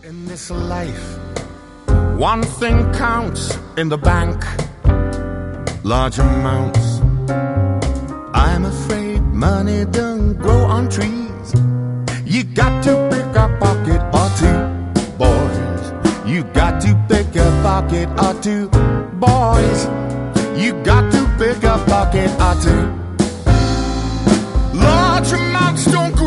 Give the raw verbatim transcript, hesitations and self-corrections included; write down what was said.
In this life, one thing counts in the bank, large amounts. I'm afraid money don't grow on trees. You got to pick a pocket or two, boys. You got to pick a pocket or two, boys. You got to pick a pocket or two. Large amounts don't grow